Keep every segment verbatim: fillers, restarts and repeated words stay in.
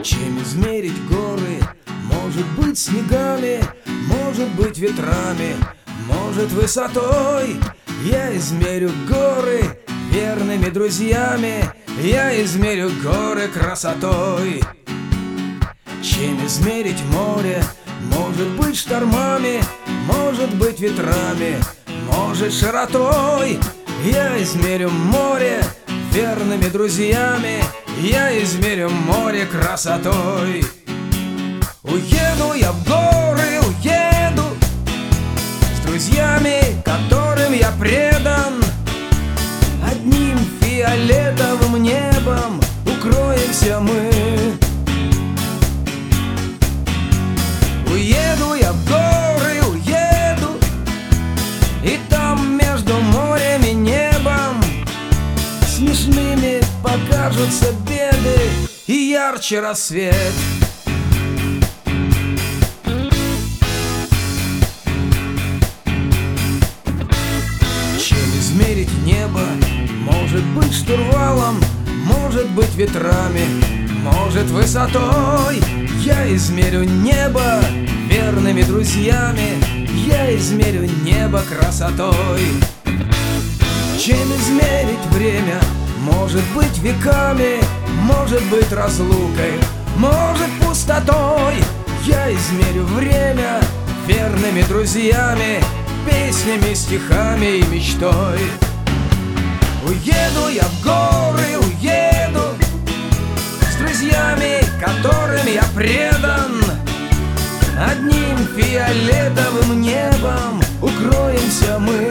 Чем измерить горы? Может быть снегами, может быть ветрами, может высотой. Я измерю горы верными друзьями, я измерю горы красотой. Чем измерить море? Может быть штормами, может быть ветрами, может широтой. Я измерю море верными друзьями, я измерю море красотой. Уеду я в горы, уеду с друзьями, которым я предан. Одним фиолетовым небом укроемся мы. Уеду я в горы, уеду, и там между морем и небом смешными покажутся беды и ярче рассвет. Чем измерить небо? Может быть штурвалом, может быть ветрами, может высотой. Я измерю небо верными друзьями, я измерю небо красотой. Чем измерить время? Может быть веками, может быть разлукой, может пустотой. Я измерю время верными друзьями, песнями, стихами и мечтой. Уеду я в горы, уеду с друзьями, которым я предан. Одним фиолетовым небом укроемся мы.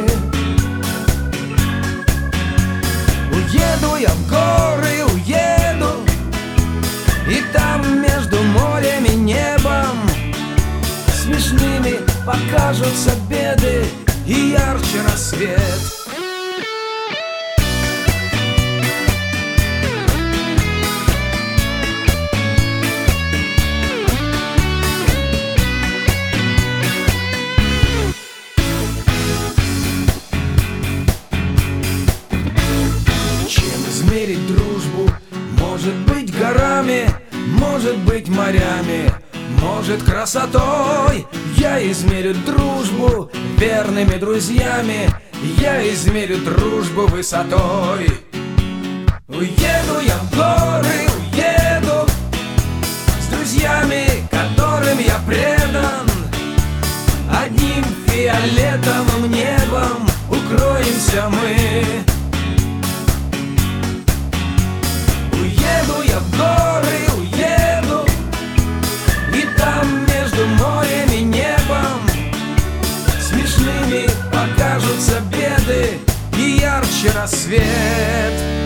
Уеду я в горы, уеду, и там между морем и небом смешными покажутся беды и ярче рассвет. Измерить дружбу? Может быть горами, может быть морями, может красотой. Я измерю дружбу верными друзьями, я измерю дружбу высотой. Уеду я в горы, уеду с друзьями, которым я предан. Одним фиолетовым небом укроемся мы. Уеду я в горы, уеду, и там между морем и небом смешными покажутся беды и ярче рассвет.